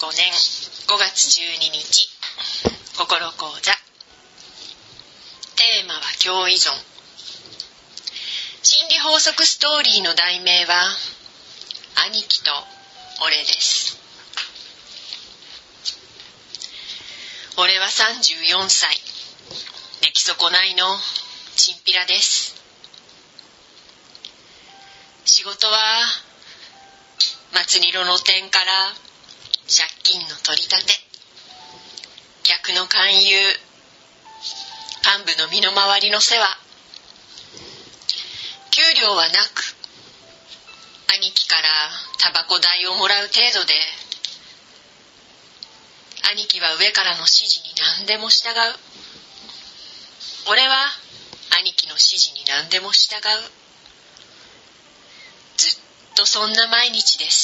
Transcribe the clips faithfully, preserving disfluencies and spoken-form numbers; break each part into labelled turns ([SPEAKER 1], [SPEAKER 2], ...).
[SPEAKER 1] ごねんごがつじゅうににち心講座。テーマは共依存。心理法則ストーリーの題名は兄貴と俺です。俺はさんじゅうよんさい、出来損ないのチンピラです。仕事は松二路の店から借金の取り立て、客の勧誘、幹部の身の回りの世話。給料はなく、兄貴からタバコ代をもらう程度で、兄貴は上からの指示に何でも従う。俺は兄貴の指示に何でも従う。ずっとそんな毎日です。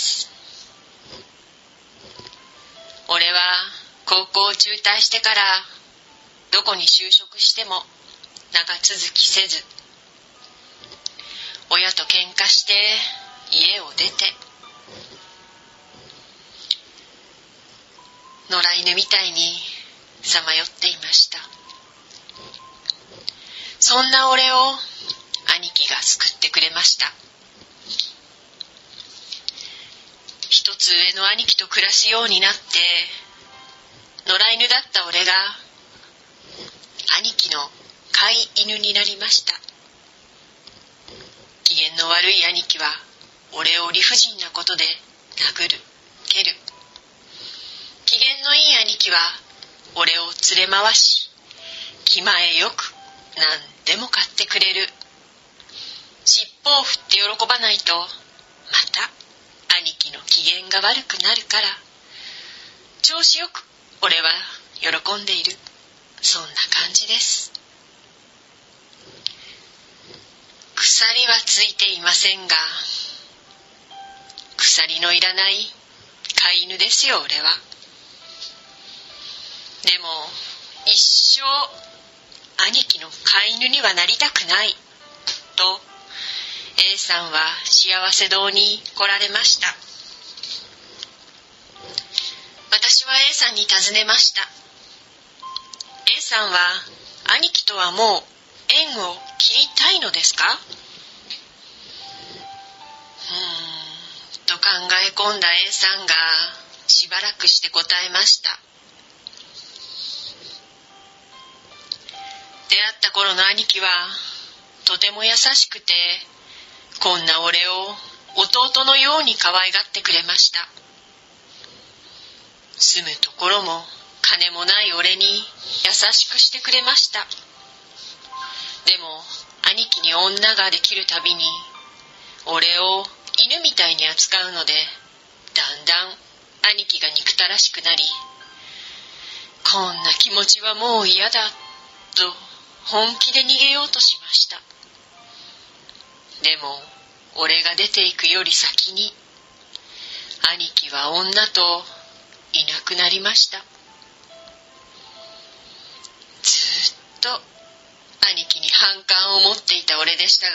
[SPEAKER 1] 俺は高校を中退してからどこに就職しても長続きせず、親と喧嘩して家を出て、野良犬みたいにさまよっていました。そんな俺を兄貴が救ってくれました。一つ上の兄貴と暮らすようになって、野良犬だった俺が兄貴の飼い犬になりました。機嫌の悪い兄貴は俺を理不尽なことで殴る、蹴る。機嫌のいい兄貴は俺を連れ回し、気前よく何でも買ってくれる。尻尾を振って喜ばないとまた兄貴の機嫌が悪くなるから、調子よく俺は喜んでいる。そんな感じです。鎖はついていませんが、鎖のいらない飼い犬ですよ、俺は。でも一生兄貴の飼い犬にはなりたくないと A さんは幸せ堂に来られました。私は A さんに尋ねました。 A さんは兄貴とはもう縁を切りたいのですか？うーんと考え込んだ A さんがしばらくして答えました。出会った頃の兄貴はとても優しくて、こんな俺を弟のように可愛がってくれました。住むところも金もない俺に優しくしてくれました。でも兄貴に女ができるたびに俺を犬みたいに扱うので、だんだん兄貴が憎たらしくなり、こんな気持ちはもう嫌だと本気で逃げようとしました。でも俺が出ていくより先に兄貴は女といなくなりました。ずっと兄貴に反感を持っていた俺でしたが、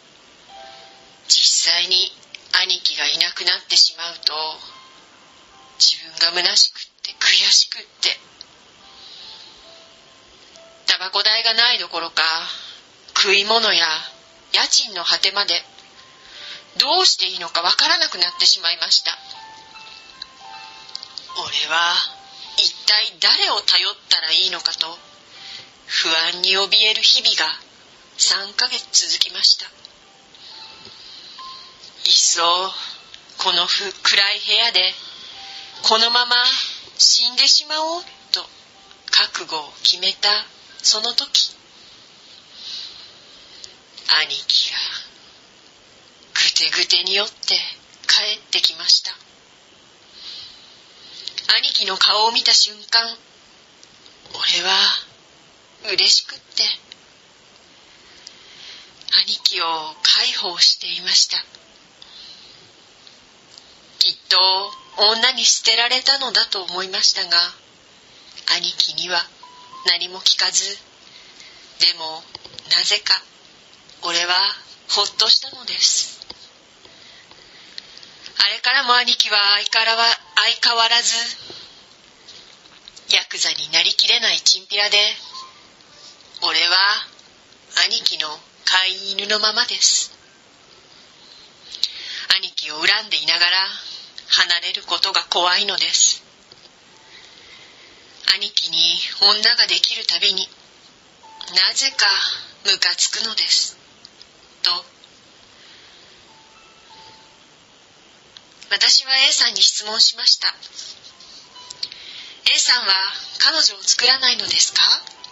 [SPEAKER 1] 実際に兄貴がいなくなってしまうと自分が虚しくって悔しくって、タバコ代がないどころか食い物や家賃の果てまでどうしていいのかわからなくなってしまいました。俺は一体誰を頼ったらいいのかと不安に怯える日々がさんかげつ続きました。いっそこの暗い部屋でこのまま死んでしまおうと覚悟を決めたその時、兄貴がぐてぐてに酔って帰ってきました。兄貴の顔を見た瞬間、俺は嬉しくって兄貴を介抱していました。きっと女に捨てられたのだと思いましたが、兄貴には何も聞かず、でもなぜか俺はほっとしたのです。あれからも兄貴は相変わら相変わらずヤクザになりきれないチンピラで、俺は兄貴の飼い犬のままです。兄貴を恨んでいながら離れることが怖いのです。兄貴に女ができるたびになぜかムカつくのですと、私は A さんに質問しました。 A さんは彼女を作らないのですか？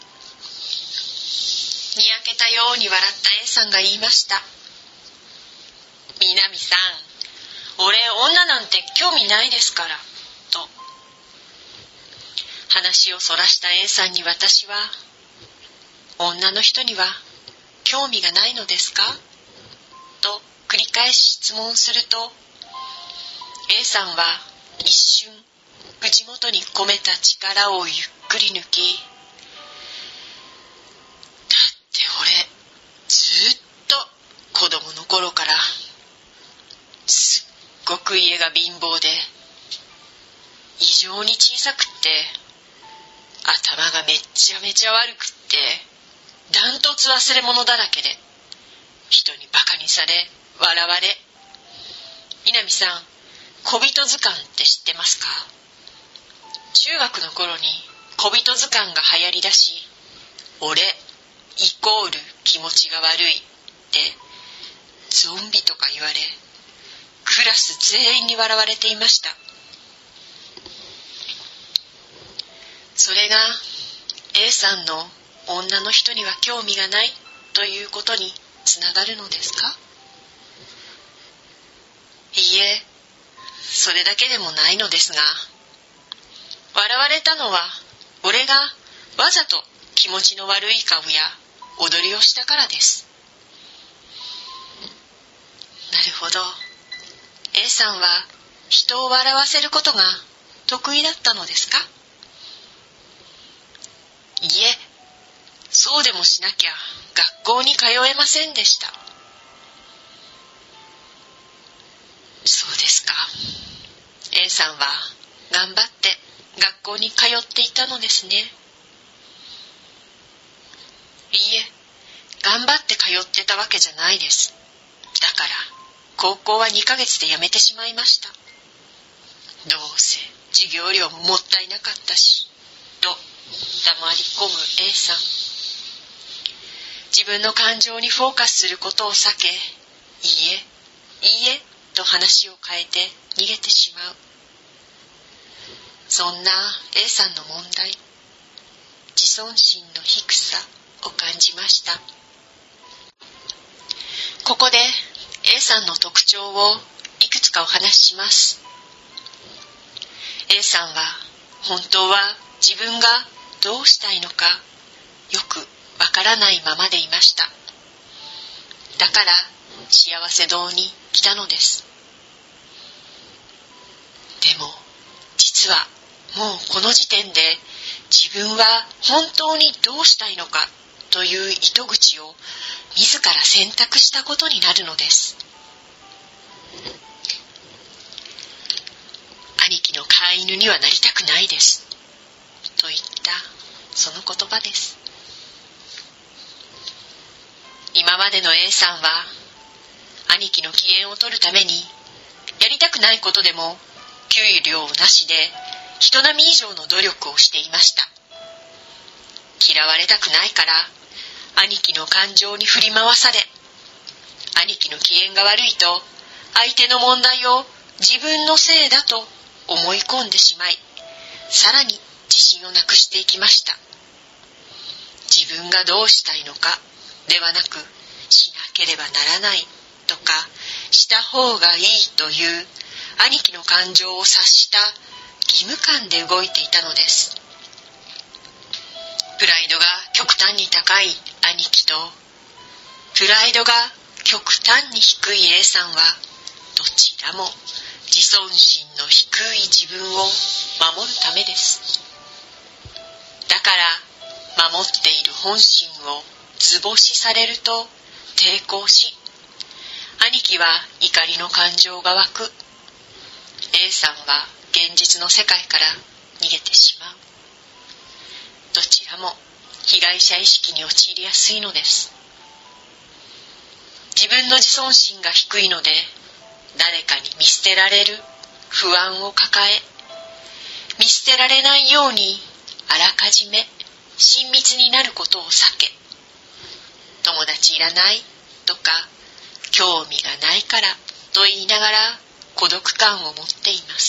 [SPEAKER 1] にやけたように笑った A さんが言いました。南さん、俺女なんて興味ないですからと。話をそらした A さんに私は、女の人には興味がないのですかと繰り返し質問すると、 A さんは一瞬口元に込めた力をゆっくり抜き、だって俺ずっと子供の頃からすっごく家が貧乏で異常に小さくって頭がめっちゃめちゃ悪くってダントツ忘れ物だらけで人にバカにされ笑われ。南さん、小人図鑑って知ってますか？中学の頃に小人図鑑が流行りだし、俺イコール気持ちが悪いってゾンビとか言われ、クラス全員に笑われていました。それが A さんの女の人には興味がないということにつながるのですか？いいえ、それだけでもないのですが、笑われたのは俺がわざと気持ちの悪い顔や踊りをしたからです。なるほど。A さんは人を笑わせることが得意だったのですか？いいえ、そうでもしなきゃ学校に通えませんでした。そうですか。 A さんは頑張って学校に通っていたのですね。いいえ、頑張って通ってたわけじゃないです。だから高校はにかげつで辞めてしまいました。どうせ授業料ももったいなかったしと黙り込む A さん。自分の感情にフォーカスすることを避け、いいえ、いいえと話を変えて逃げてしまう。そんな A さんの問題、自尊心の低さを感じました。ここで A さんの特徴をいくつかお話しします。 A さんは本当は自分がどうしたいのかよくわからないままでいました。だから幸せ堂に来たのです。でも実はもうこの時点で自分は本当にどうしたいのかという糸口を自ら選択したことになるのです。兄貴の飼い犬にはなりたくないですと言ったその言葉です。今までの A さんは兄貴の機嫌を取るためにやりたくないことでも給料なしで人並み以上の努力をしていました。嫌われたくないから兄貴の感情に振り回され、兄貴の機嫌が悪いと相手の問題を自分のせいだと思い込んでしまい、さらに自信をなくしていきました。自分がどうしたいのかではなく、しなければならないとかした方がいいという兄貴の感情を察した義務感で動いていたのです。プライドが極端に高い兄貴とプライドが極端に低い A さんはどちらも自尊心の低い自分を守るためです。だから守っている本心を図星されると抵抗し、兄貴は怒りの感情が湧く。A ささんは現実の世界から逃げてしまう。どちらも被害者意識に陥りやすいのです。自分の自尊心が低いので、誰かに見捨てられる不安を抱え、見捨てられないようにあらかじめ親密になることを避け、友達いらないとか興味がないからと言いながら孤独感を持っています。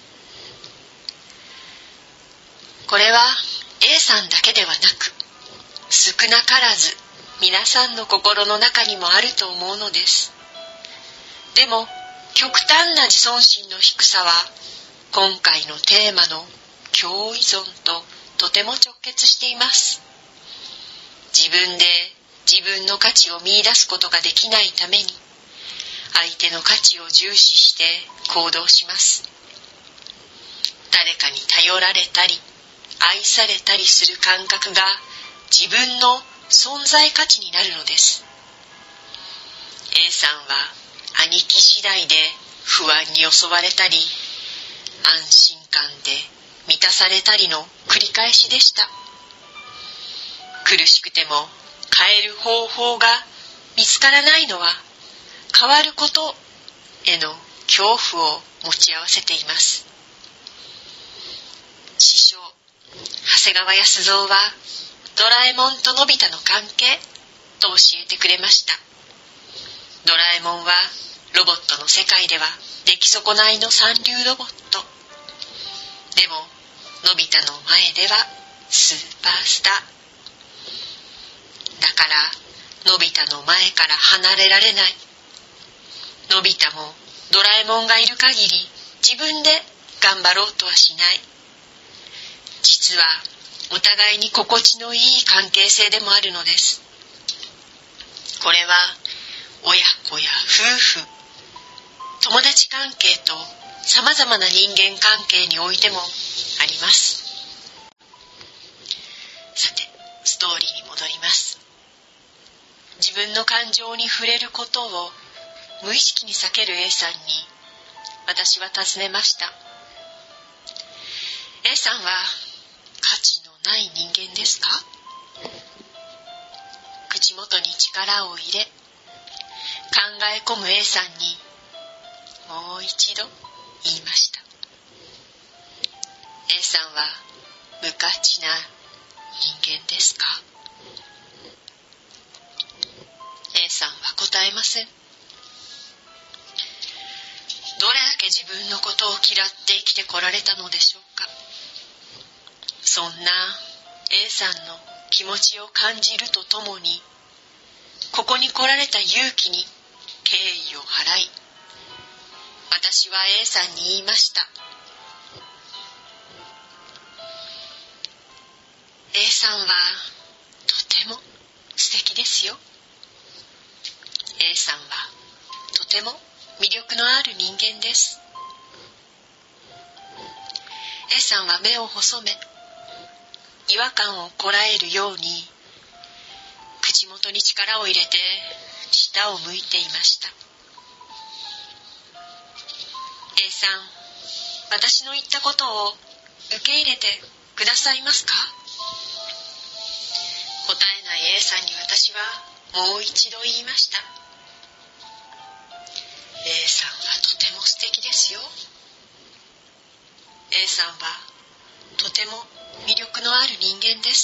[SPEAKER 1] これは A さんだけではなく、少なからず皆さんの心の中にもあると思うのです。でも極端な自尊心の低さは今回のテーマの共依存ととても直結しています。自分で自分の価値を見出すことができないために、相手の価値を重視して行動します。誰かに頼られたり愛されたりする感覚が自分の存在価値になるのです。 A さんは兄貴次第で不安に襲われたり、安心感で満たされたりの繰り返しでした。苦しくても変える方法が見つからないのは、変わることへの恐怖を持ち合わせています。師匠長谷川安三はドラえもんとのび太の関係と教えてくれました。ドラえもんはロボットの世界では出来損ないの三流ロボット。でものび太の前ではスーパースター。だからのび太の前から離れられない。のび太もドラえもんがいる限り自分で頑張ろうとはしない。実はお互いに心地のいい関係性でもあるのです。これは親子や夫婦、友達関係とさまざまな人間関係においてもあります。さて、ストーリーに戻ります。自分の感情に触れることを無意識に避ける A さんに私は尋ねました。 A さんは価値のない人間ですか？口元に力を入れ考え込む A さんにもう一度言いました。 A さんは無価値な人間ですか？ A さんは答えません。どれだけ自分のことを嫌って生きてこられたのでしょうか。そんな A さんの気持ちを感じるとともに、ここに来られた勇気に敬意を払い、私は A さんに言いました。 A さんはとても素敵ですよ。 A さんはとても魅力のある人間です。 A さんは目を細め、違和感をこらえるように口元に力を入れて下を向いていました。 A さん、私の言ったことを受け入れてくださいますか？答えない A さんに私はもう一度言いました。 A さんはとても素敵ですよ。 A さんはとても魅力のある人間です。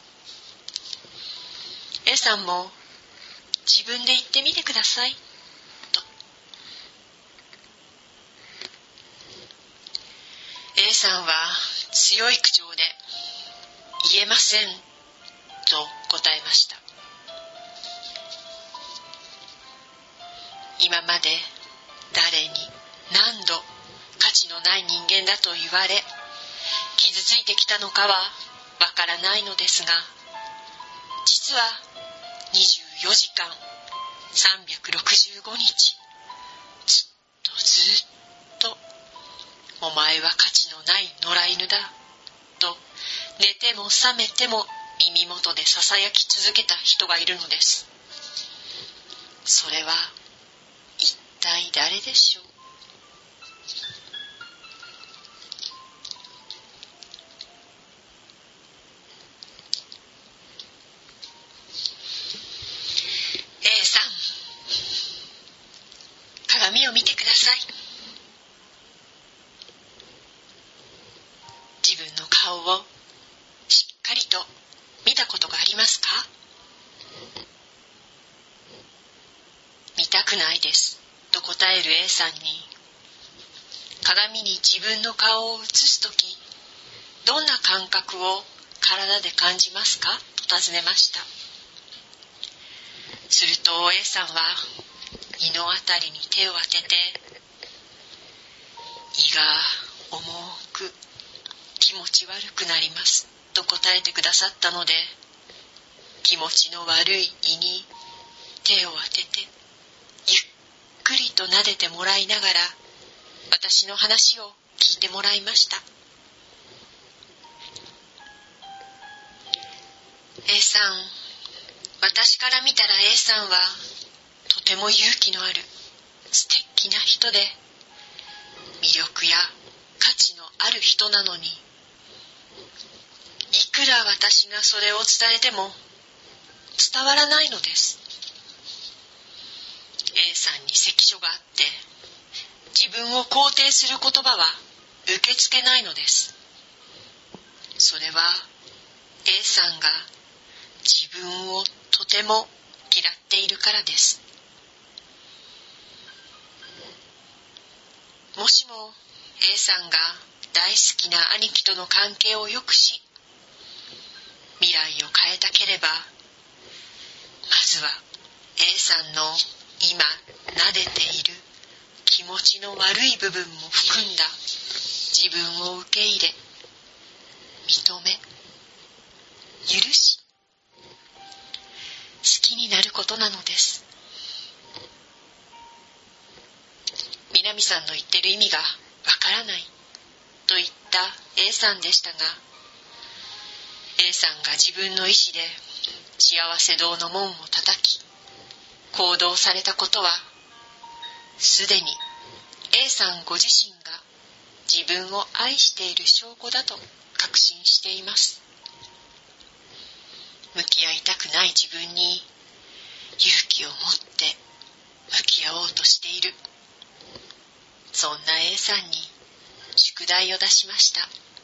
[SPEAKER 1] A さんも自分で言ってみてくださいと。 A さんは強い口調で言えませんと答えました。今まで誰に何度価値のない人間だと言われ傷ついてきたのかはわからないのですが、実はにじゅうよじかんさんびゃくろくじゅうごにちずっとずっとお前は価値のない野良犬だと寝ても覚めても耳元でささやき続けた人がいるのです。それは一体誰でしょう。 です、と答える A さんに、鏡に自分の顔を映すとき、どんな感覚を体で感じますかと尋ねました。すると A さんは胃のあたりに手を当てて、胃が重く気持ち悪くなりますと答えてくださったので、気持ちの悪い胃に手を当ててゆっくりと撫でてもらいながら、私の話を聞いてもらいました。 A さん、私から見たら A さんはとても勇気のある素敵な人で、魅力や価値のある人なのに、いくら私がそれを伝えても伝わらないのです。 A さんに関所があって、自分を肯定する言葉は受け付けないのです。それは A さんが自分をとても嫌っているからです。もしも A さんが大好きな兄貴との関係をよくし、未来を変えたければ、まずは A さんの今撫でている気持ちの悪い部分も含んだ自分を受け入れ、認め、許し、好きになることなのです。南さんの言ってる意味がわからないと言った A さんでしたが、 A さんが自分の意志で幸せ堂の門を叩き行動されたことは、すでに A さんご自身が自分を愛している証拠だと確信しています。向き合いたくない自分に勇気を持って向き合おうとしている、そんな A さんに宿題を出しました。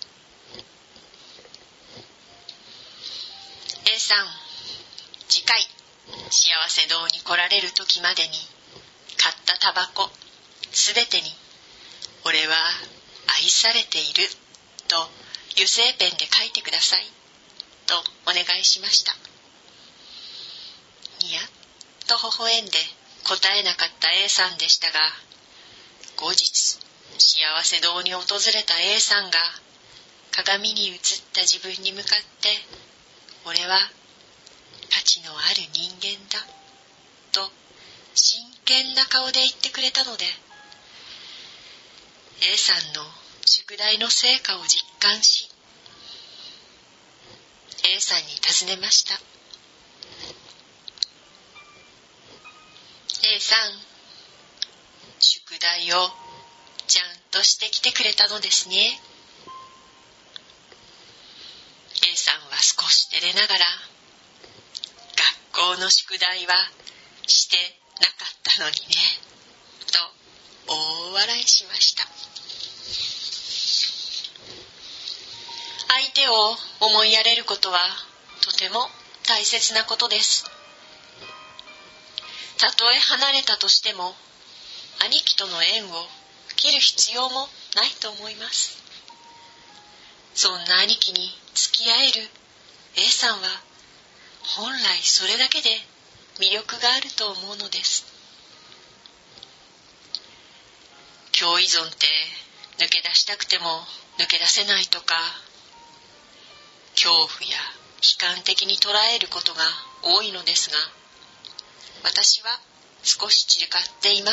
[SPEAKER 1] A さん、次回幸せ堂に来られる時までに買ったタバコすべてに、俺は愛されていると油性ペンで書いてくださいとお願いしました。にやっと微笑んで答えなかった A さんでしたが、後日幸せ堂に訪れた A さんが鏡に映った自分に向かって、俺は価値のある人間だと真剣な顔で言ってくれたので、 A さんの宿題の成果を実感し、 A さんに尋ねました。 A さん、宿題をちゃんとしてきてくれたのですね。 A さんは少し照れながら、学校の宿題はしてなかったのにねと大笑いしました。相手を思いやれることはとても大切なことです。たとえ離れたとしても、兄貴との縁を切る必要もないと思います。そんな兄貴に付き合える A さんは、本来それだけで魅力があると思うのです。共依存って抜け出したくても抜け出せないとか、恐怖や悲観的に捉えることが多いのですが、私は少し散らかっています。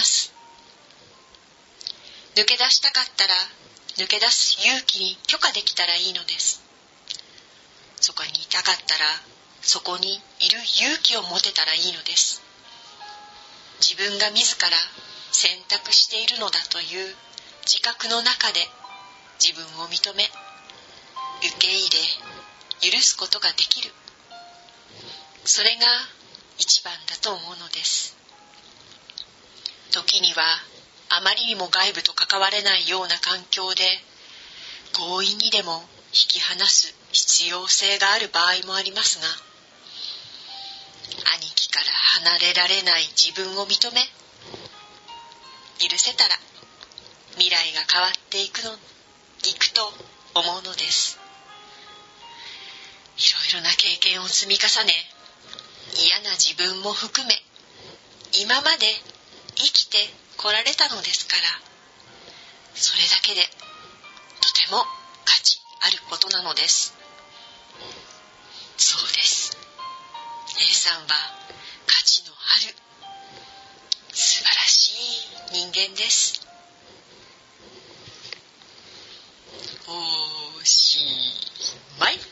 [SPEAKER 1] 抜け出したかったら抜け出す勇気に許可できたらいいのです。そこにいたかったらそこにいる勇気を持てたらいいのです。自分が自ら選択しているのだという自覚の中で自分を認め、受け入れ、許すことができる。それが一番だと思うのです。時にはあまりにも外部と関われないような環境で強引にでも引き離す必要性がある場合もありますが、兄貴から離れられない自分を認め、 許せたら未来が変わっていくのいくと思うのです。いろいろな経験を積み重ね、嫌な自分も含め今まで生きてこられたのですから、それだけでとても価値あることなのです。そうです。A さんは価値のある素晴らしい人間です。おしまい。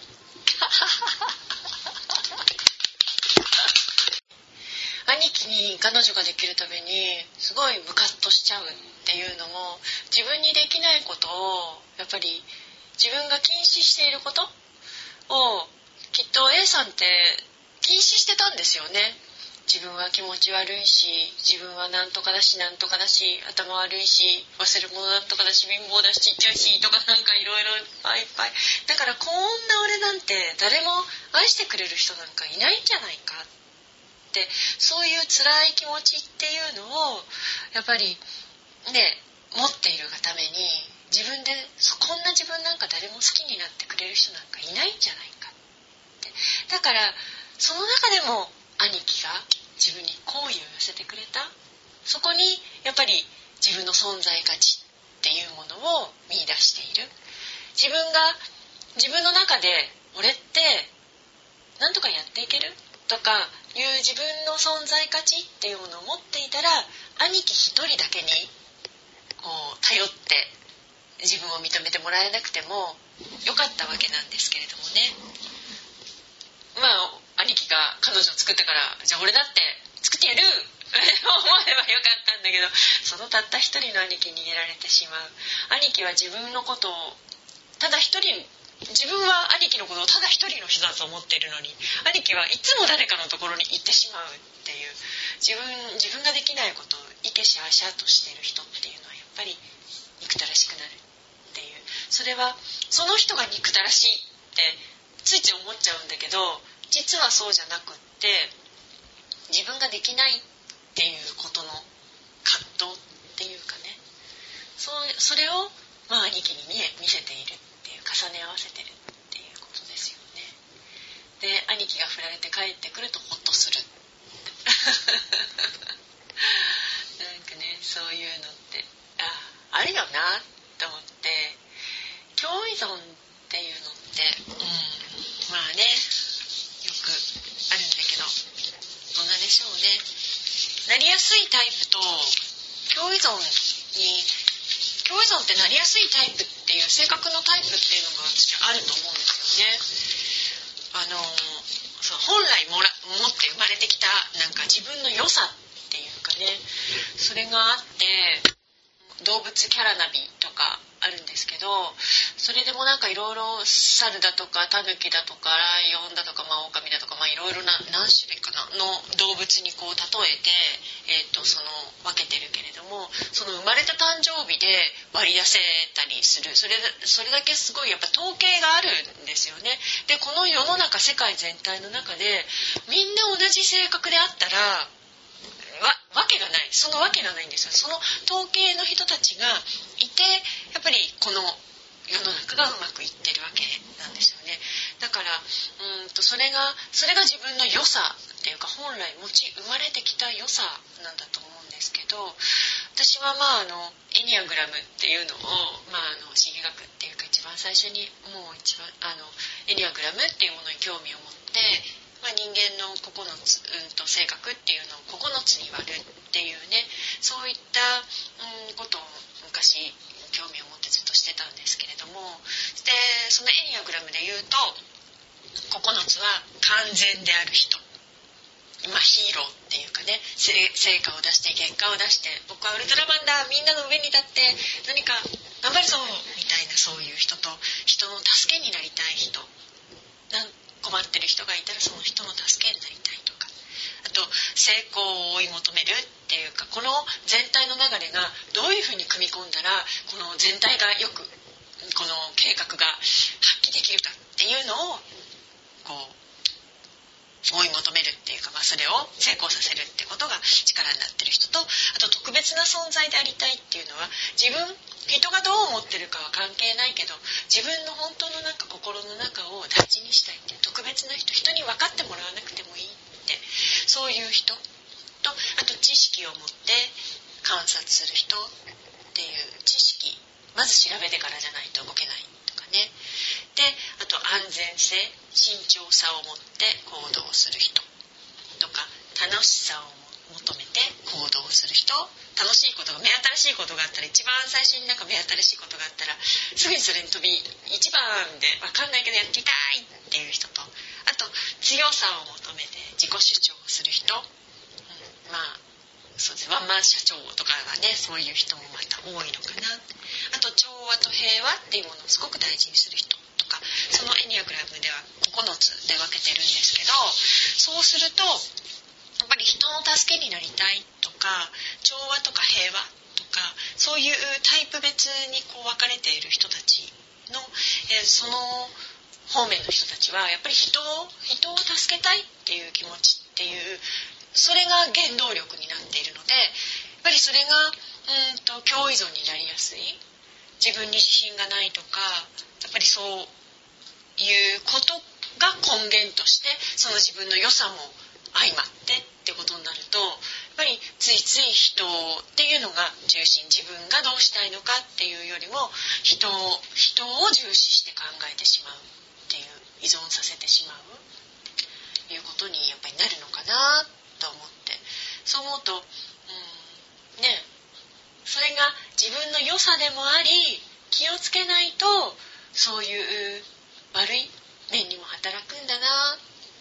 [SPEAKER 1] 兄貴に彼女ができるためにすごいムカッとしちゃうっていうのも、自分にできないことをやっぱり自分が禁止していることをきっと A さんって禁止してたんですよね。自分は気持ち悪いし、自分はなんとかだしなんとかだし、頭悪いし、忘れ物なんとかだし、貧乏だし、ちっちゃいしとか、なんかいろいろいっぱいいっぱい。だからこんな俺なんて誰も愛してくれる人なんかいないんじゃないかって、そういう辛い気持ちっていうのをやっぱりね持っているがために、自分でこんな自分なんか誰も好きになってくれる人なんかいないんじゃないかって。だからその中でも兄貴が自分に好意を寄せてくれた、そこにやっぱり自分の存在価値っていうものを見出している。自分が自分の中で俺ってなんとかやっていけるとかいう自分の存在価値っていうものを持っていたら、兄貴一人だけにこう頼って自分を認めてもらえなくてもよかったわけなんですけれどもね。まあ兄貴が彼女を作ってから、じゃあ俺だって作ってやる思えばよかったんだけど、そのたった一人の兄貴に入れられてしまう。兄貴は自分のことをただ一人、自分は兄貴のことをただ一人の人だと思っているのに、兄貴はいつも誰かのところに行ってしまうっていう、自分自分ができないことをいけしゃあしゃとしている人っていうのはやっぱり憎たらしくなるっていう。それはその人が憎たらしいってついつい思っちゃうんだけど、実はそうじゃなくって、自分ができないっていうことの葛藤っていうかね、そう、それをまあ兄貴にね見せているっていう、重ね合わせてるっていうことですよね。で、兄貴が振られて帰ってくるとホッとするなんかね、そういうのってあ、あるよなと思って。共依存っていうのって、うん、まあねよくあるんだけど、どんなでしょうね。なりやすいタイプと共依存に、共依存ってなりやすいタイプっていう性格のタイプっていうのが私あると思うんですよね。あのそう本来もら持って生まれてきたなんか自分の良さっていうかね、それがあって、動物キャラナビとかあるんですけど、それでもなんかいろいろ猿だとかタヌキだとかライオンだとか、まあ、オオカミだとか、まあ、いろいろな何種類かなの動物にこう例えて、えー、とその分けてるけれども、その生まれた誕生日で割り出せたりする、それそれだけすごいやっぱ統計があるんですよね。でこの世の中、世界全体の中でみんな同じ性格であったらわ, わけがない、そのわけがないんですよ。その統計の人たちがいて、やっぱりこの世の中がうまくいってるわけなんですよね。だからうんとそれがそれが自分の良さっていうか、本来持ち生まれてきた良さなんだと思うんですけど、私はまああのエニアグラムっていうのを、まあ、あの心理学っていうか一番最初にもう一番あのエニアグラムっていうものに興味を持って、まあ、人間のここのつ、うん、と性格っていうのをここのつに割るっていうね、そういった、うん、ことを昔興味を持ってずっとしてたんですけれども、でそのエニアグラムで言うとここのつは完全である人、まあ、ヒーローっていうかね、成果を出して結果を出して、僕はウルトラマンだ、みんなの上に立って何か頑張るぞみたいな、そういう人と、人の助けになりたい人、なん困ってる人がいたらその人の助けになりたいとか、あと成功を追い求めるっていうか、この全体の流れがどういうふうに組み込んだらこの全体がよくこの計画が発揮できるかっていうのをこう追い求めるっていうか、まあ、それを成功させるってことが力になってる人と、あと特別な存在でありたいっていうのは、自分人がどう思ってるかは関係ないけど、自分の本当のなんか心の中を大事にしたいっていう特別な人、人に分かってもらわなくてもいいって、そういう人と、あと知識を持って観察する人っていう、知識まず調べてからじゃないと動けないとかね。で、あと安全性、慎重さを持って行動する人とか、楽しさを求めて行動する人、楽しいことが、目新しいことがあったら、一番最初になんか目新しいことがあったらすぐにそれに飛び、一番で分かんないけどやってみたいっていう人と、あと強さを求めて自己主張をする人、うん、まあそうです、ワンマン社長とかがね、そういう人もまた多いのかな。あと調和と平和っていうものをすごく大事にする人とか、そのエニアグラムではここのつで分けてるんですけど、そうするとやっぱり人の助けになりたいとか、調和とか平和とか、そういうタイプ別にこう分かれている人たちの、えー、その方面の人たちはやっぱり人を人を助けたいっていう気持ちっていう、それが原動力になっているので、やっぱりそれがうんと共依存になりやすい、自分に自信がないとか、やっぱりそういうことが根源として、その自分の良さも相まってってことになると、やっぱりついつい人っていうのが中心、自分がどうしたいのかっていうよりも人を人を重視して考えてしまうっていう、依存させてしまうっていうことにやっぱりなるのかなと思って、そう思うと、うんね、それが自分の良さでもあり、気をつけないとそういう悪い面にも働くんだなって、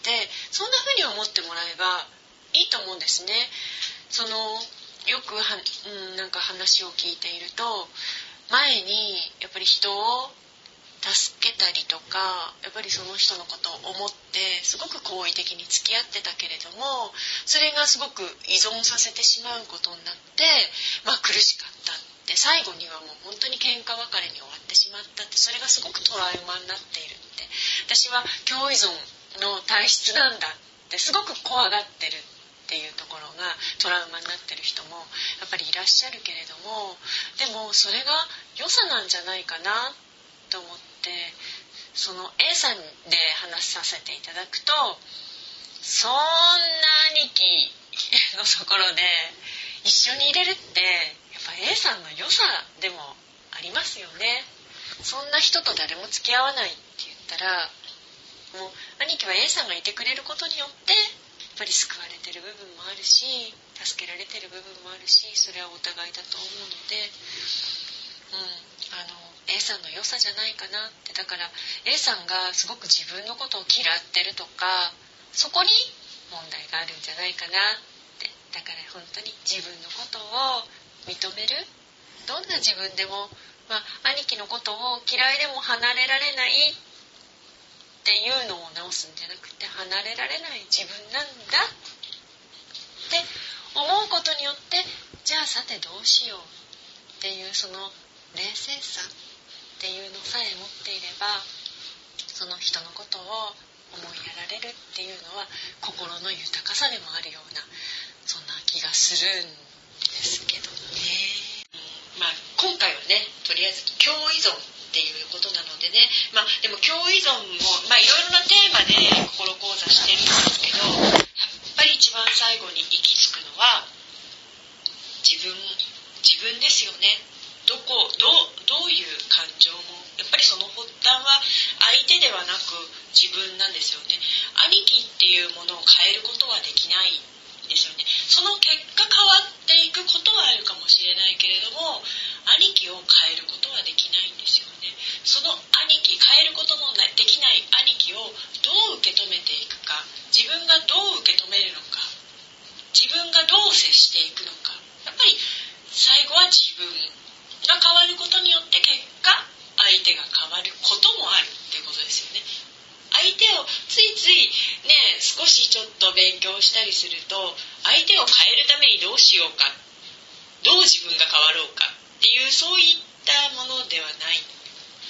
[SPEAKER 1] そんな風に思ってもらえばいいと思うんですね。そのよくは、うん、なんか話を聞いていると、前にやっぱり人を助けたりとか、やっぱりその人のことを思ってすごく好意的に付き合ってたけれども、それがすごく依存させてしまうことになって、まあ苦しかったって、最後にはもう本当に喧嘩別れに終わってしまったって、それがすごくトラウマになっているって、私は共依存の体質なんだってすごく怖がってるっていうところがトラウマになってる人もやっぱりいらっしゃるけれども、でもそれが良さなんじゃないかなと思って、その A さんで話させていただくと、そんな兄貴のところで一緒にいれるってやっぱ A さんの良さでもありますよね。そんな人と誰も付き合わないって言ったら、もう兄貴は A さんがいてくれることによってやっぱり救われてる部分もあるし、助けられてる部分もあるし、それはお互いだと思うので、うん、あの A さんの良さじゃないかなって。だから A さんがすごく自分のことを嫌ってるとか、そこに問題があるんじゃないかなって。だから本当に自分のことを認める、どんな自分でも、まあ、兄貴のことを嫌いでも離れられないっていうのを直すんじゃなくて、離れられない自分なんだって思うことによって、じゃあさてどうしようっていう、その冷静さっていうのさえ持っていれば、その人のことを思いやられるっていうのは心の豊かさでもあるような、そんな気がするんですけどね。まあ今回はね、とりあえず共依存っていうことなのでね、まあでも共依存もまあいろいろなテーマで心講座してるんですけど、やっぱり一番最後に行き着くのは自分自分ですよね。どこどうどういう感情もやっぱりその発端は相手ではなく自分なんですよね。兄貴っていうものを変えることはできないんですよね。その結果変わっていくことはあるかもしれないけれども、兄貴を変えることはできないんですよね。その兄貴、変えることのできない兄貴をどう受け止めていくか、自分がどう受け止めるのか、自分がどう接していくのか、やっぱり最後は自分が変わることによって結果相手が変わることもあるっていうことですよね。相手をついついね、少しちょっと勉強したりすると、相手を変えるためにどうしようか、どう自分が変わろうかっていう、そういったものではないん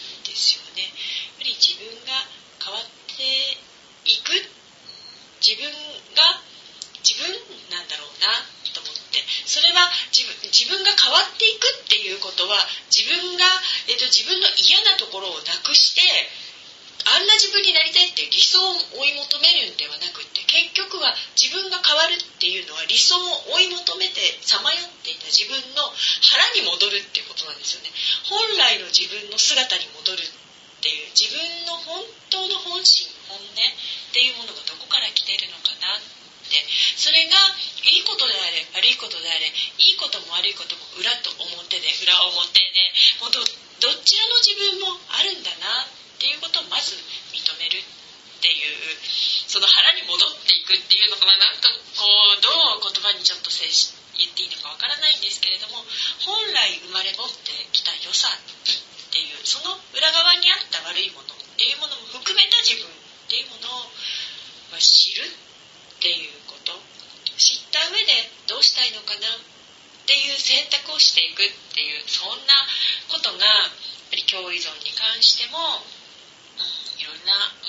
[SPEAKER 1] ですよね。やっぱり自分が変わっていく、自分えっと、自分の嫌なところをなくしてあんな自分になりたいっていう理想を追い求めるんではなくって、結局は自分が変わるっていうのは理想を追い求めてさまよっていた自分の腹に戻るっていうことなんですよね。本来の自分の姿に戻るっていう、自分の本当の本心本音っていうものがどこから来ているのかなって、それがいいことであれ悪いことであれ、いいことも悪いことも裏と表で裏表でもう ど, どちらの自分もあるんだなっていうことをまず認めるっていう、その腹に戻っていくっていうのかな、なんとこうどう言葉にちょっと接し言っていいのかわからないんですけれども、本来生まれ持ってきた良さっていう、その裏側にあった悪いものっていうものも含めた自分っていうものを、まあ、知るっていうこと、知った上でどうしたいのかなっていう選択をしていくっていう、そんなことがやっぱり共依存に関しても、うん、いろんな、うん、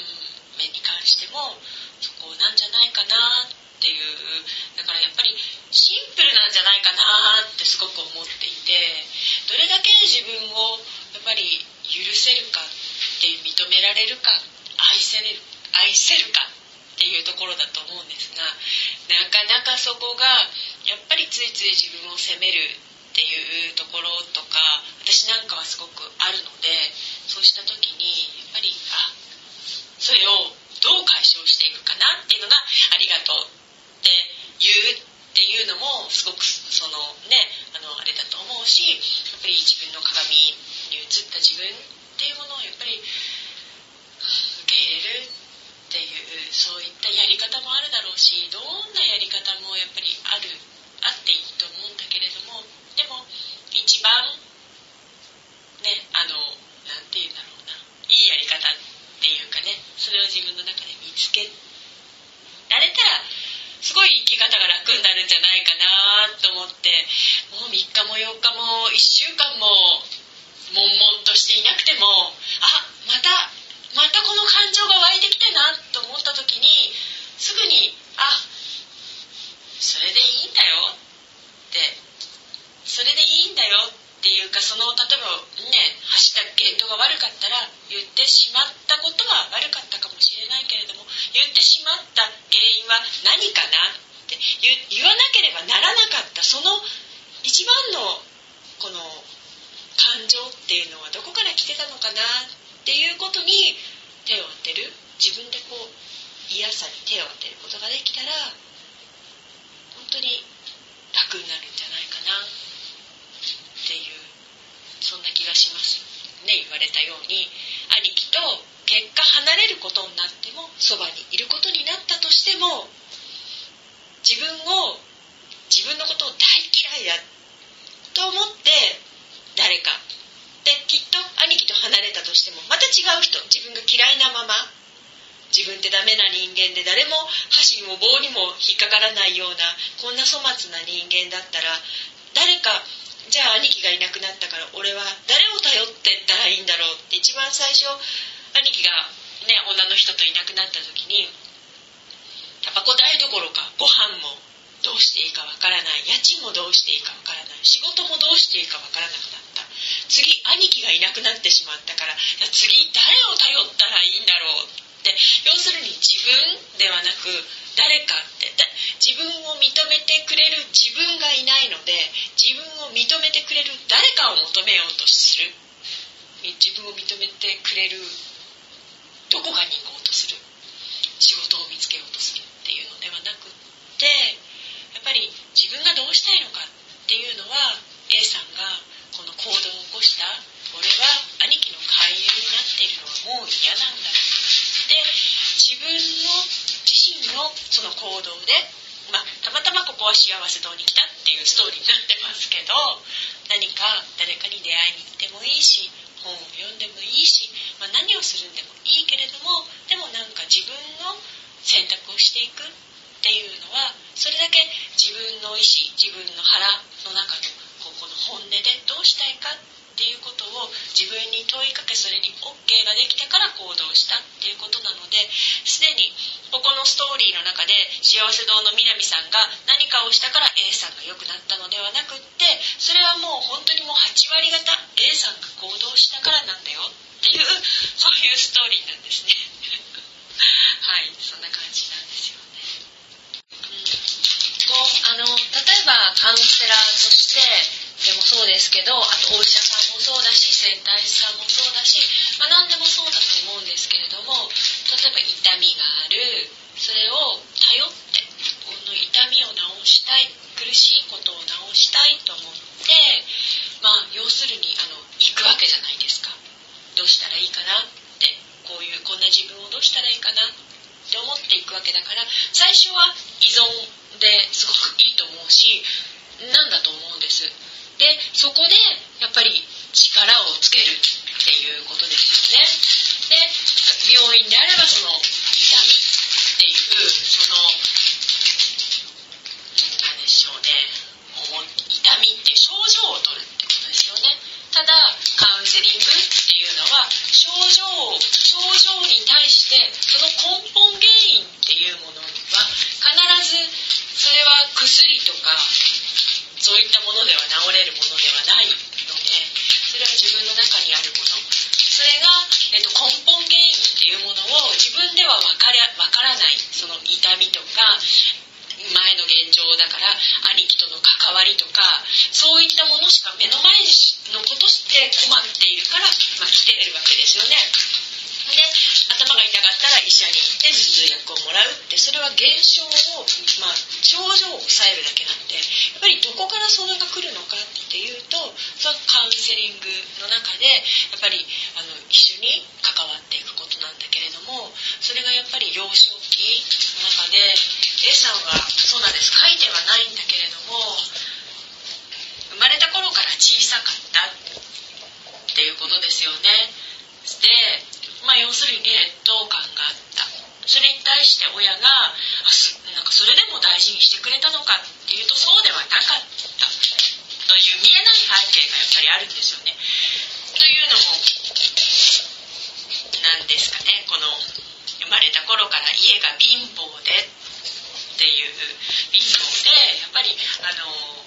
[SPEAKER 1] 面に関してもそこなんじゃないかなっていう、だからやっぱりシンプルなんじゃないかなってすごく思っていて、どれだけ自分をやっぱり許せるかって認められるか、愛せる愛せるかっていうところだと思うんですが、なかなかそこがやっぱりついつい自分を責めるっていうところとか、私なんかはすごくあるので、そうした時にやっぱりあそれをどう解消していくかなっていうのがありがとうって言うっていうのもすごくそのね、あのあれだと思うし、やっぱり自分の鏡に映った自分っていうものをやっぱり受け入れるっていう、そういったやり方もあるだろうし、どんなやり方もやっぱりあるあっていいと思うんだけれども、でも一番ね、あのなんていうんだろうな、いいやり方っていうかね、それを自分の中で見つけられたらすごい生き方が楽になるんじゃないかなと思って、もうみっかもよっかもいっしゅうかんも悶々としていなくても、あまたまたこの感情が湧いてきたなと思った時に、すぐにあそれでいいんだよって、それでいいんだよっていうか、その例えばね、走った言動が悪かったら言ってしまったことは悪かったかもしれないけれども、言ってしまった原因は何かなって言わなければならなかった、その一番のこの感情っていうのはどこから来てたのかなっていうことに手を当てる、自分でこう癒さに手を当てることができたら本当に楽になるんじゃないかなっていう、そんな気がしますね。言われたように兄貴と結果離れることになっても、そばにいることになったとしても、自分を自分のことを大嫌いだと思って誰かできっと兄貴と離れたとしても、また違う人、自分が嫌いなまま、自分ってダメな人間で誰も箸にも棒にも引っかからないようなこんな粗末な人間だったら、誰かじゃあ兄貴がいなくなったから俺は誰を頼ってったらいいんだろうって、一番最初兄貴がね女の人といなくなった時に、タバコ代どころかご飯もどうしていいかわからない、家賃もどうしていいかわからない、仕事もどうしていいかわからなくなった、次兄貴がいなくなってしまったから、いや次誰を頼ったらいいんだろうって、要するに自分ではなく誰かって、自分を認めてくれる自分がいないので、自分を認めてくれる誰かを求めようとする、自分を認めてくれるどこかに行こうとする、仕事を見つけようとするっていうのではなくって、やっぱり自分がどうしたいのかっていうのは A さんがこの行動を起こした、俺は兄貴の勧誘になっているのはもう嫌なんだで、自分の自身のその行動で、まあ、たまたまここは幸せ堂に来たっていうストーリーになってますけど、何か誰かに出会いに行ってもいいし、本を読んでもいいし、まあ、何をするんでもいいけれども、でもなんか自分の選択をしていくっていうのは、それだけ自分の意思、自分の腹の中のここの本音でどうしたいかっていうことを自分に問いかけ、それに OK ができたから行動したっていうことなので、すでにここのストーリーの中で幸せ堂の南さんが何かをしたから A さんが良くなったのではなくって、それはもう本当にもうはち割方 A さんが行動した全体さもそうだし、まあ、何でもそうだと思うんですけれども、例えば痛みがある、それを頼ってこの痛みを治したい、苦しいことを治したいと思って、まあ要するにあの行くわけじゃないですか。どうしたらいいかなって、こういうこんな自分をどうしたらいいかなって思っていくわけだから、最初は依存ですごくいいと思うし、なんだと思うんです。でそこでやっぱり力をつけるっていうことですよね。で病院であればその痛みっていうその何でしょうね、痛みって症状を取るってことですよね。ただカウンセリングっていうのは症状症状に対してその根本原因っていうものは必ずそれは薬とかそういったものでは治れるものではないので、それは自分の中にあるもの、それが、えっと、根本原因っていうものを自分では分かり、分からない、その痛みとか前の現状だから兄貴との関わりとかそういったものしか目の前のことして困っているから、まあ、来ているわけですよね。で頭が痛かったら医者に行って頭痛薬をもらうって、それは現象を、まあ、症状を抑えるだけなので、やっぱりどこからそれが来るのかっていうと、そのカウンセリングの中でやっぱりあの一緒に関わっていくことなんだけれども、それがやっぱり幼少期の中で A さんはそうなんです、書いてはないんだけれども生まれた頃から小さかったっていうことですよね。でまあ、要するに劣等感があった。それに対して親があなんかそれでも大事にしてくれたのかっていうと、そうではなかったという見えない背景がやっぱりあるんですよね。というのも何ですかね、この生まれた頃から家が貧乏でっていう貧乏でやっぱりあの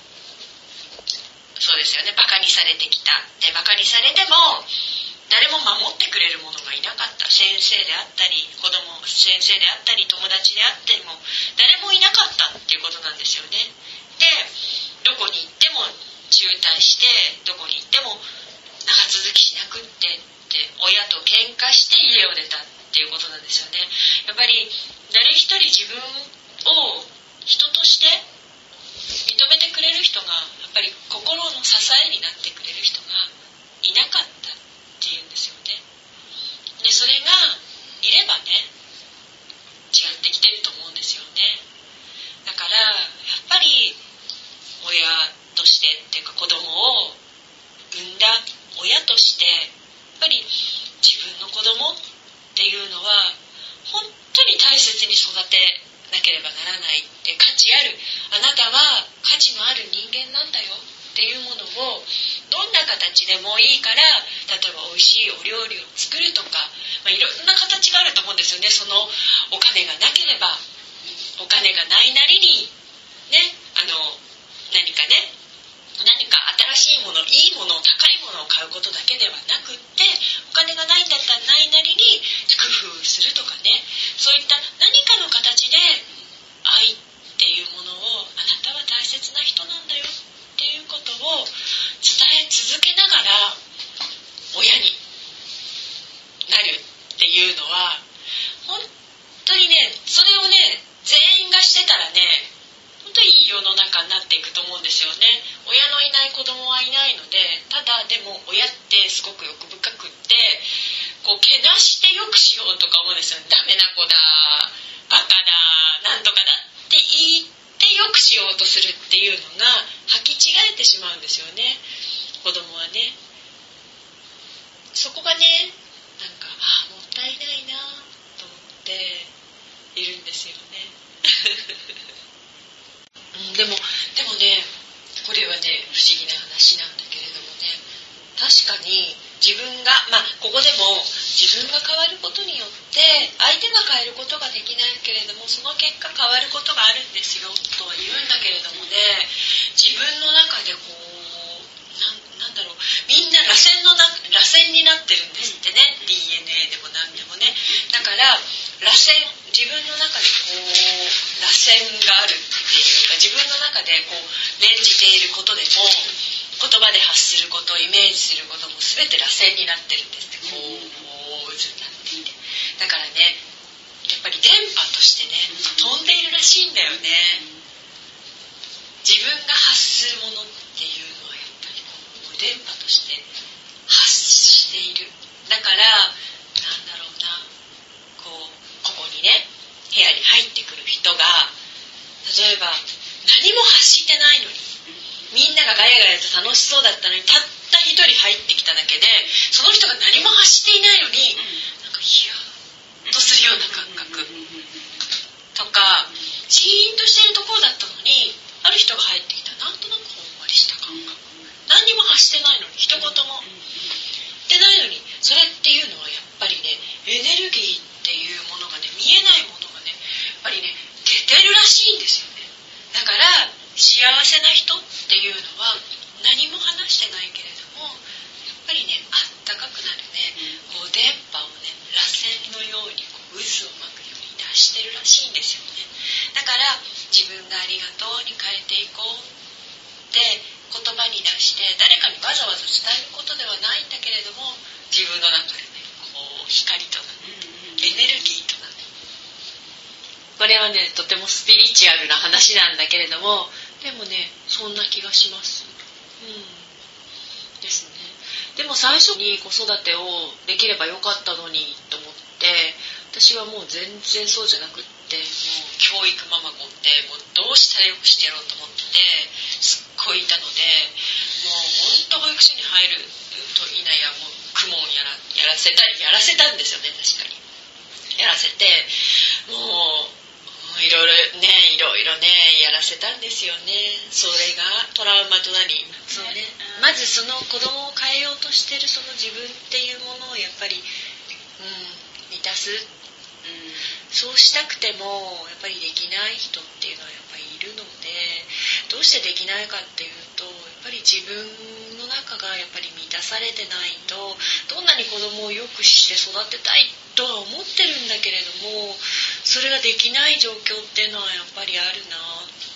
[SPEAKER 1] そうですよね、バカにされてきた。でバカにされても誰も守ってくれる者がいなかった。先生であったり子供先生であったり友達であっても誰もいなかったっていうことなんですよね。でどこに行っても中退して、どこに行っても長続きしなくってって親と喧嘩して家を出たっていうことなんですよね。やっぱり誰一人自分を人として認めてくれる人が、やっぱり心の支えになってくれる人がいなかったっていうんですよね。でそれがいればね、違ってきてると思うんですよね。だからやっぱり親としてっていうか子供を産んだ親として、やっぱり自分の子供っていうのは本当に大切に育てなければならないって、価値ある、あなたは価値のある人間なんだよっていうものをどんな形でもいいから、例えば美味しいお料理を作るとか、まあ、いろんな形があると思うんですよね。そのお金がなければお金がないなりにね、あの何かね何か新しいもの、いいもの、高いものを買うことだけではなくって、お金がないんだったらないなりに工夫するとかね、そういった何かの形で愛っていうものを、あなたは大切な人なんだよっていうことを伝え続けながら親になるっていうのは、本当にね、それをね全員がしてたらね、本当にいい世の中になっていくと思うんですよね。親のいない子供はいないので、ただでも親ってすごく欲深くって、こうけなしてよくしようとか思うんですよね。ダメな子だ、バカだ、なんとかだって言ってよくしようとするっていうのが履き違えてしまうんですよね、子供はね。そこがね、なんかあもったいないなと思っているんですよね。うん、でもでもね、これはね不思議な話なんだけれどもね、確かに自分が、まあここでも自分が変わることによって相手が変えることができないけれども、その結果変わることがあるんですよとは言うんだけれどもね、自分の中でこう な, なんだろうみんな螺旋のな螺旋になってるんですってね、 ディーエヌエー でも何でもね。だから螺旋、自分の中でこう螺旋があるっていうか、自分の中でこう念じていることでも言葉で発すること、イメージすることも全全て螺旋になってるんですって、こうこう渦になっていて、だからねやっぱり電波としてね飛んでいるらしいんだよね。自分が発するものっていうのはやっぱりこう電波として発している。だからなんだろうな、こうここにね部屋に入ってくる人が例えば何も発してないのに、みんながガヤガヤと楽しそうだったのに、たった一人入ってきただけでその人が何も発していないのになんかヒヤッとするような感覚とか、シーンとしているところだったのにある人が入ってきたなんとなくほんわりした感覚、何にも発してないのに一言もでないのに、それっていうのはやっぱりねエネルギーっていうものがね、見えないものがねやっぱりね出てるらしいんですよね。だから幸せな人っていうのは何も話してないけれどもやっぱりねあったかくなるね、こう電波をね螺旋のようにこう渦を巻くように出してるらしいんですよね。だから自分がありがとうに変えていこうって言葉に出して誰かにわざわざ伝えることではないんだけれども、自分の中でねこう光となってエネルギーとなって、これはねとてもスピリチュアルな話なんだけれども、でもねそんな気がします。うんですね。でも最初に子育てをできればよかったのにと思って、私はもう全然そうじゃなくって、もう教育ママ子ってもうどうしたらよくしてやろうと思ってすっごいいたので、もうほんと保育所に入るといないやもう公文やらやらせたりやらせたんですよね。確かにやらせて、もういろいろねいろいろねやらせたんですよね。それがトラウマとなり、そうね、まずその子供を変えようとしてるその自分っていうものをやっぱり、うん、満たす、うん、そうしたくてもやっぱりできない人っていうのはやっぱりいるので、どうしてできないかっていうと、やっぱり自分の中がやっぱり満たされてないと、どんなに子供をよくして育てたいとは思ってるんだけれども、それができない状況っていうのはやっぱりあるな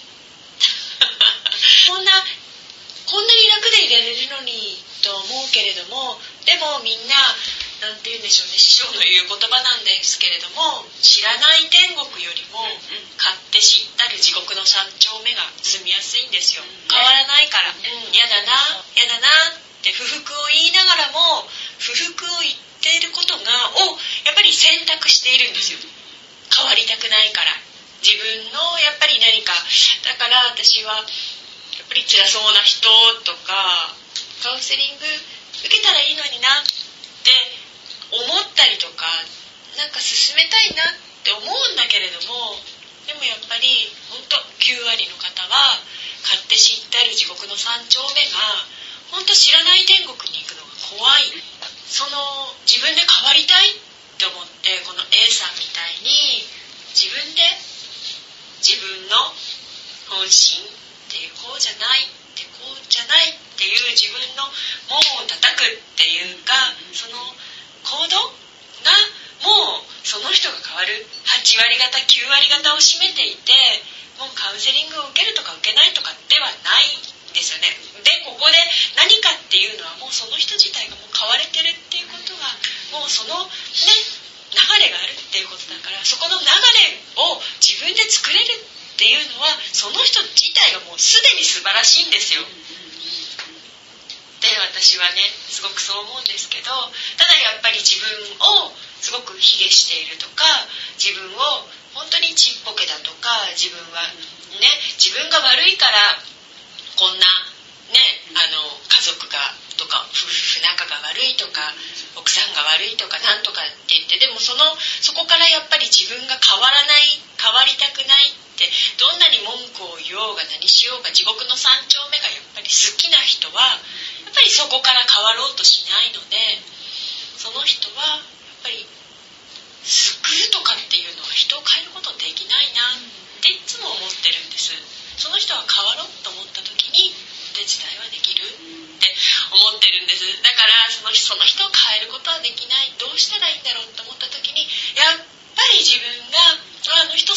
[SPEAKER 1] こんなこんなに楽でいられるのにと思うけれども、でもみんななんて言うんでしょうね、師匠の言う言葉なんですけれども、知らない天国よりも買って知ったる地獄の三丁目が住みやすいんですよ。変わらないから、うん、やだなやだなって不服を言いながらも、不服を言っていることがをやっぱり選択しているんですよ。変わりたくないから、自分のやっぱり何かだから、私はやっぱり辛そうな人とかカウンセリング受けたらいいのになって思ったりとか、なんか進めたいなって思うんだけれども、でもやっぱり本当きゅうわりの方は買って知ったる地獄の三丁目が本当知らない天国に行くのが怖い。その自分で変わりたいって思って、この A さんみたいに自分で自分の本心っていうこうじゃないってこうじゃないっていう自分の門を叩くっていうか、その行動がもうその人が変わるはちわりがたきゅうわりがたを占めていて、もうカウンセリングを受けるとか受けないとかではないんですよね。でここで何かっていうのはもうその人自体がもう変われてるっていうことは、もうそのね流れがあるっていうことだから、そこの流れを自分で作れるっていうのはその人自体がもうすでに素晴らしいんですよ。で私はねすごくそう思うんですけど、ただやっぱり自分をすごく卑下しているとか、自分を本当にちっぽけだとか、自分はね自分が悪いからこんなねあの家族がとか夫婦仲が悪いとか奥さんが悪いとかなんとかって言って、でもそのそこからやっぱり自分が変わらない変わりたくないって、どんなに文句を言おうが何しようが地獄の三丁目がやっぱり好きな人はやっぱりそこから変わろうとしないので、その人はやっぱり救うとかっていうのは人を変えることできないなっていつも思ってるんです。その人は変わろうと思った時にお手伝いはできるって思ってるんです。だからその、その人を変えることはできない、どうしたらいいんだろうと思った時に、やっぱり自分があの人